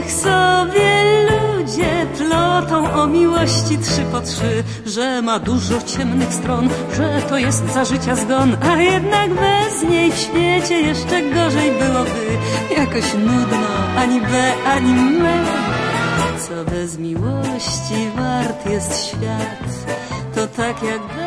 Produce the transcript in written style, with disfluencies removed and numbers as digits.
Niech sobie ludzie plotą o miłości 3 po 3, że ma dużo ciemnych stron, że to jest za życia zgon, a jednak bez niej w świecie jeszcze gorzej byłoby. Jakoś nudno, ani be, ani me. Co bez miłości wart jest świat, to tak jak